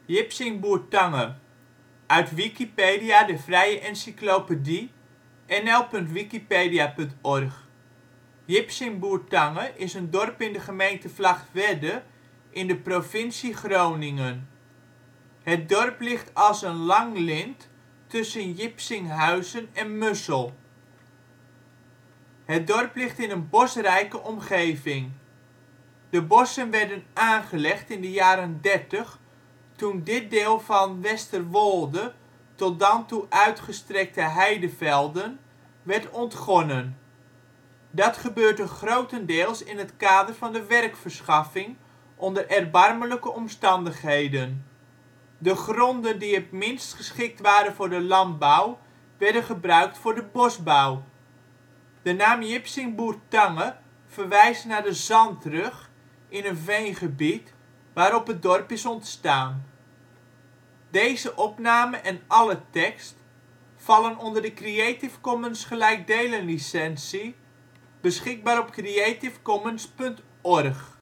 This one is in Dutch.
Jipsingboertange, uit Wikipedia, de vrije encyclopedie. nl.wikipedia.org. Jipsingboertange is een dorp in de gemeente Vlagtwedde in de provincie Groningen. Het dorp ligt als een lang lint tussen Jipsinghuizen en Mussel. Het dorp ligt in een bosrijke omgeving. De bossen werden aangelegd in de jaren ' 30 toen dit deel van Westerwolde, tot dan toe uitgestrekte heidevelden, werd ontgonnen. Dat gebeurde grotendeels in het kader van de werkverschaffing onder erbarmelijke omstandigheden. De gronden die het minst geschikt waren voor de landbouw werden gebruikt voor de bosbouw. De naam Jipsingboertange verwijst naar de zandrug in een veengebied waarop het dorp is ontstaan. Plaatsen in de gemeente Jipsingboertange. Dorpen: Bilthoven · De Bilt · Groenekan · Hollandsche Rading · Maartensdijk · Westbroek Gehuchten: Achterwetering · Achttienhoven · De Haar · Hamrik · De Jammer · Keuningswijk · De Linde ·' t Malijk · Trimunt · Willemstad · Zethuis Groningen: Steden en dorpen in Gelderland Nederland: Provincies · Gemeenten 51° 58 ' NB, 5° ' OL Jipsingboertange, beschikbaar op creative commons.org